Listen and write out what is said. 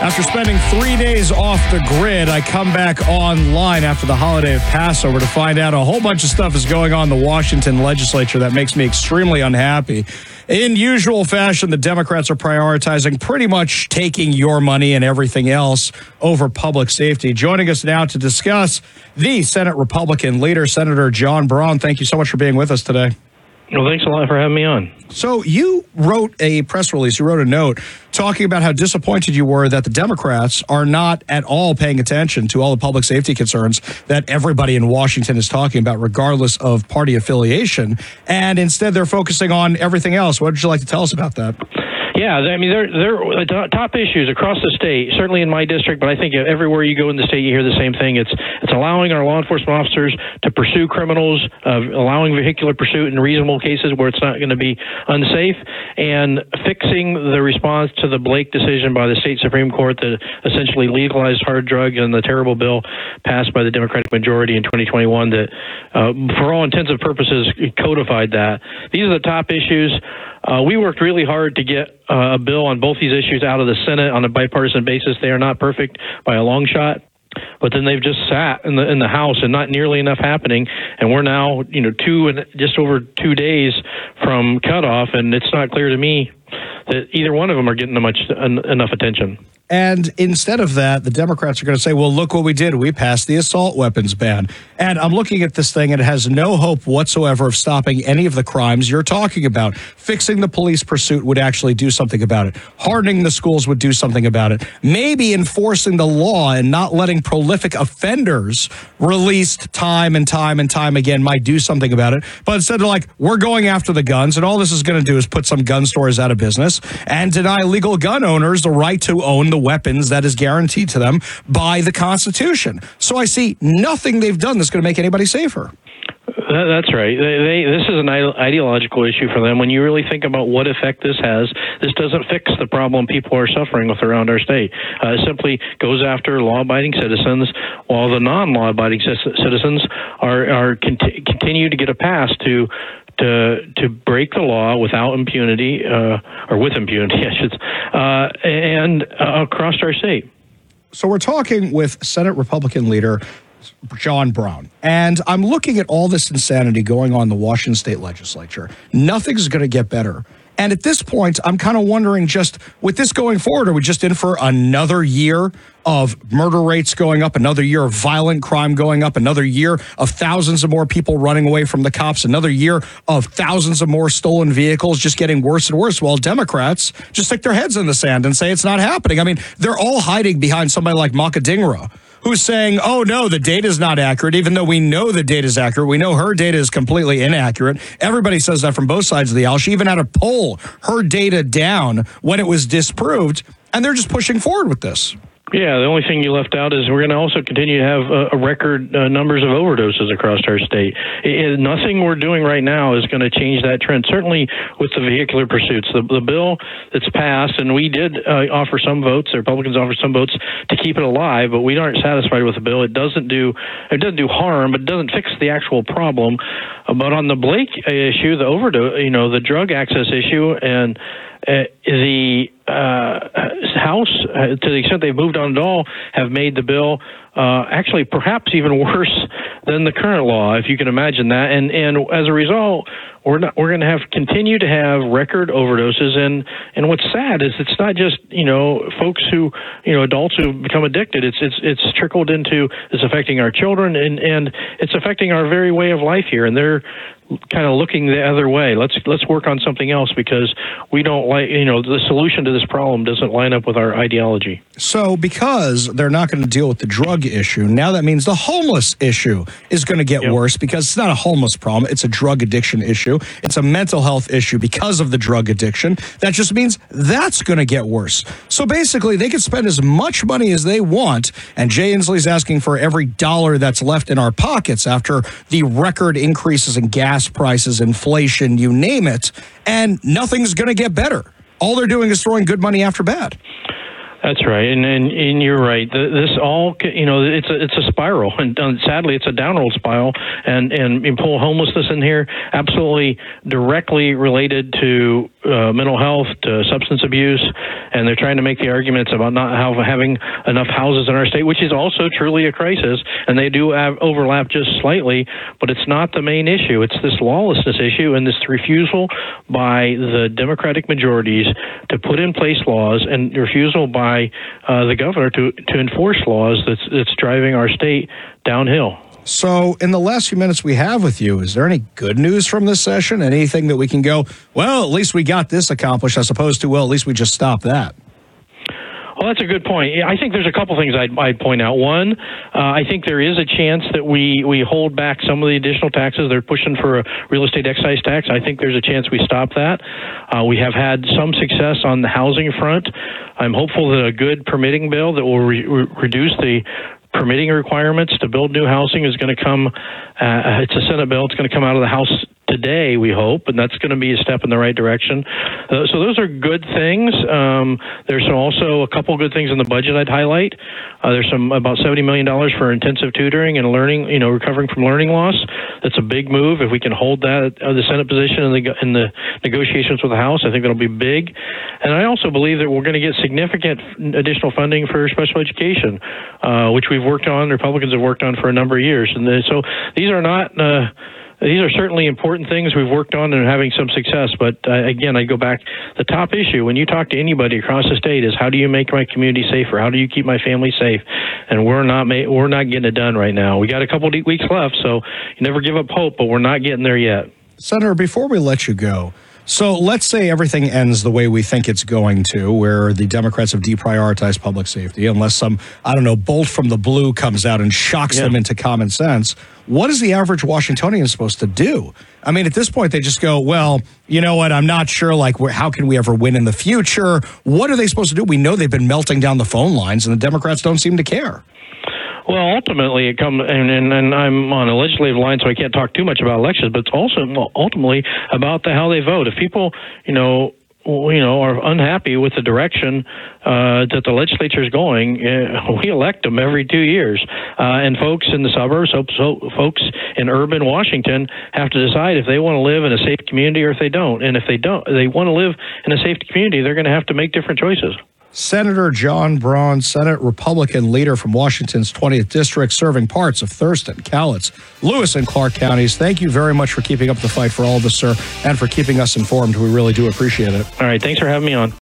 After spending 3 days off the grid, I come back online after the holiday of Passover to find out a whole bunch of stuff is going on in the Washington legislature that makes me extremely unhappy. In usual fashion, the Democrats are prioritizing pretty much taking your money and everything else over public safety. Joining us now to discuss the Senate Republican leader, Senator John Braun. Thank you so much for being with us today. Well, thanks a lot for having me on. So you wrote a press release, you wrote a note talking about how disappointed you were that the Democrats are not at all paying attention to all the public safety concerns that everybody in Washington is talking about, regardless of party affiliation. And instead, they're focusing on everything else. What would you like to tell us about that? Yeah, I mean, they're top issues across the state, certainly in my district, but I think everywhere you go in the state, you hear the same thing. It's allowing our law enforcement officers to pursue criminals, allowing vehicular pursuit in reasonable cases where it's not going to be unsafe, and fixing the response to the Blake decision by the state Supreme Court that essentially legalized hard drugs and the terrible bill passed by the Democratic majority in 2021 that, for all intents and purposes, codified that. These are the top issues. We worked really hard to get a bill on both these issues out of the Senate on a bipartisan basis. They are not perfect by a long shot, but then they've just sat in the House and not nearly enough happening. And we're now, just over 2 days from cutoff, and it's not clear to me that either one of them are getting enough attention. And instead of that, the Democrats are going to say, well, look what we did. We passed the assault weapons ban. And I'm looking at this thing, and it has no hope whatsoever of stopping any of the crimes you're talking about. Fixing the police pursuit would actually do something about it. Hardening the schools would do something about it. Maybe enforcing the law and not letting prolific offenders released time and time and time again might do something about it. But instead of we're going after the guns, and all this is going to do is put some gun stores out of business and deny legal gun owners the right to own the weapons that is guaranteed to them by the Constitution. So I see nothing they've done that's going to make anybody safer. That's right. This is an ideological issue for them. When you really think about what effect this has, this doesn't fix the problem people are suffering with around our state. It simply goes after law-abiding citizens, while the non-law-abiding citizens continue to get a pass to break the law without impunity, or with impunity, I should say, and across our state. So we're talking with Senate Republican leader John Braun, and I'm looking at all this insanity going on in the Washington State Legislature. Nothing's going to get better. And at this point, I'm kind of wondering, just with this going forward, are we just in for another year of murder rates going up, another year of violent crime going up, another year of thousands of more people running away from the cops, another year of thousands of more stolen vehicles just getting worse and worse, while Democrats just stick their heads in the sand and say it's not happening? I mean, they're all hiding behind somebody like Maka Dhingra, who's saying, oh, no, the data is not accurate, even though we know the data is accurate. We know her data is completely inaccurate. Everybody says that from both sides of the aisle. She even had to pull her data down when it was disproved, and they're just pushing forward with this. Yeah, the only thing you left out is we're going to also continue to have a record numbers of overdoses across our state. Nothing we're doing right now is going to change that trend, certainly with the vehicular pursuits. The bill that's passed, and we did offer some votes, the Republicans offered some votes to keep it alive, but we aren't satisfied with the bill. It doesn't do harm, but it doesn't fix the actual problem. But on the Blake issue, the overdose, the drug access issue, and the House, to the extent they've moved on at all, have made the bill actually perhaps even worse than the current law, if you can imagine that. And as a result, we're going to continue to have record overdoses. And what's sad is it's not just folks who adults who become addicted. It's trickled into, it's affecting our children, and it's affecting our very way of life here. And they're kind of looking the other way. Let's work on something else, because we don't like, the solution to this problem doesn't line up with our ideology. So because they're not going to deal with the drug issue, now that means the homeless issue is going to get worse, because it's not a homeless problem. It's a drug addiction issue. It's a mental health issue because of the drug addiction. That just means that's going to get worse. So basically, they can spend as much money as they want, and Jay Inslee's asking for every dollar that's left in our pockets after the record increases in gas prices, inflation, you name it, and nothing's going to get better. All they're doing is throwing good money after bad. That's right, and you're right. This all, it's a spiral, and sadly, it's a downward spiral. And you pull homelessness in here, absolutely directly related to mental health to substance abuse, and they're trying to make the arguments about not having enough houses in our state, which is also truly a crisis, and they do overlap just slightly, but it's not the main issue. It's this lawlessness issue and this refusal by the Democratic majorities to put in place laws, and refusal by the governor to enforce laws that's driving our state downhill. So in the last few minutes we have with you, is there any good news from this session? Anything that we can go, well, at least we got this accomplished, as opposed to, well, at least we just stopped that? Well, that's a good point. I think there's a couple things I'd point out. One, I think there is a chance that we hold back some of the additional taxes. They're pushing for a real estate excise tax. I think there's a chance we stop that. We have had some success on the housing front. I'm hopeful that a good permitting bill that will reduce the permitting requirements to build new housing is going to come. It's a Senate bill. It's going to come out of the House today, we hope, and that's going to be a step in the right direction. So those are good things. There's also a couple good things in the budget I'd highlight. There's about $70 million for intensive tutoring and learning, recovering from learning loss. That's a big move. If we can hold that the Senate position in the negotiations with the House, I think that'll be big. And I also believe that we're going to get significant additional funding for special education, which we've worked on. Republicans have worked on for a number of years. And so these are not. These are certainly important things we've worked on and having some success. But again, I go back. The top issue when you talk to anybody across the state is, how do you make my community safer? How do you keep my family safe? And we're not getting it done right now. We got a couple of weeks left, so you never give up hope. But we're not getting there yet. Senator, before we let you go, so let's say everything ends the way we think it's going to, where the Democrats have deprioritized public safety, unless some, bolt from the blue comes out and shocks them into common sense. What is the average Washingtonian supposed to do? I mean, at this point, they just go, well, you know what, I'm not sure, how can we ever win in the future? What are they supposed to do? We know they've been melting down the phone lines, and the Democrats don't seem to care. Well, ultimately, it comes, and I'm on a legislative line, so I can't talk too much about elections, but it's also ultimately about how they vote. If people, are unhappy with the direction that the legislature is going, we elect them every 2 years. And folks in the suburbs, folks in urban Washington have to decide if they want to live in a safe community or if they don't. And if they want to live in a safe community, they're going to have to make different choices. Senator John Braun, Senate Republican leader from Washington's 20th District, serving parts of Thurston, Cowlitz, Lewis, and Clark counties. Thank you very much for keeping up the fight for all of us, sir, and for keeping us informed. We really do appreciate it. All right. Thanks for having me on.